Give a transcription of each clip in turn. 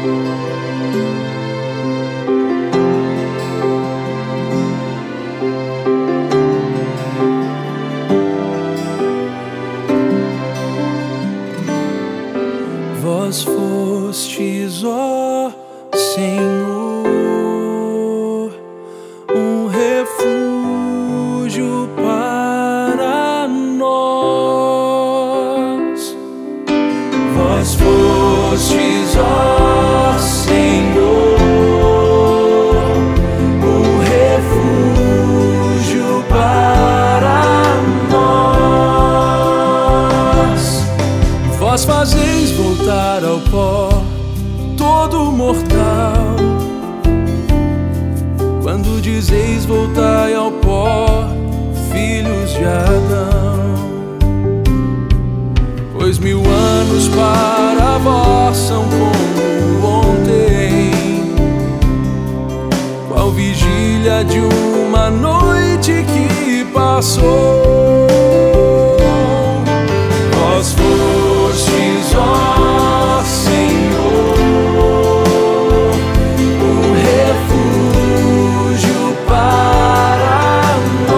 Vós fostes, ó Senhor, um refúgio para nós. Vós fostes, ó Senhor, um refúgio para nós. Vós fazeis voltar ao pó todo mortal, quando dizeis voltai ao pó, filhos de Adão. Pois 1000 anos para vós são como ontem, qual vigília de uma noite que passou. Vós fostes, ó Senhor, um refúgio para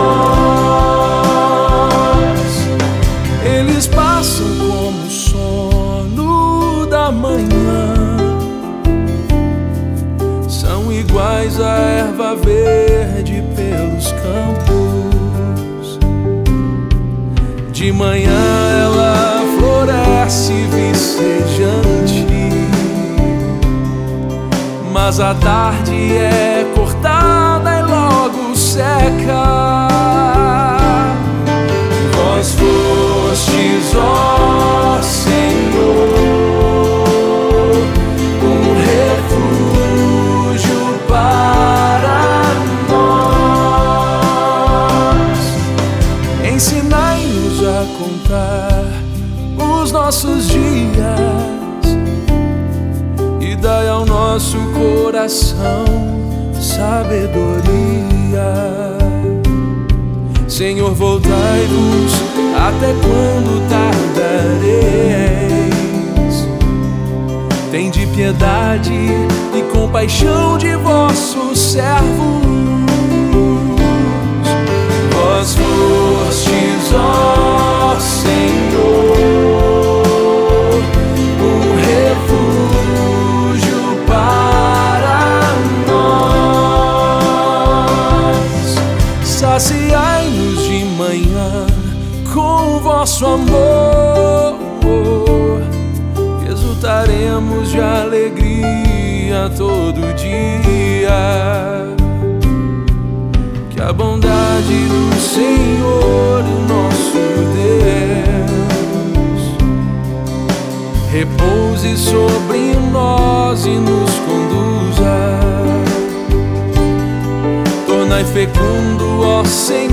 nós. Eles passam como o sono da manhã, são iguais à erva verde pelos campos. De manhã ela floresce vicejante, mas à tarde é cortada e logo seca. Vós fostes, ó Senhor, um refúgio para nós. Ensinai-nos a contar os nossos dias e dai ao nosso coração sabedoria. Senhor, voltai-vos, até quando tardareis? Tende piedade e compaixão de vossos servos. Vós fostes, ó Senhor, um refúgio para nós. Saciai-nos de manhã com o vosso amor, exultaremos de alegria todo dia. Que a bondade do Senhor, nosso Deus, repouse sobre nós e nos conduza. Tornai fecundo, ó Senhor,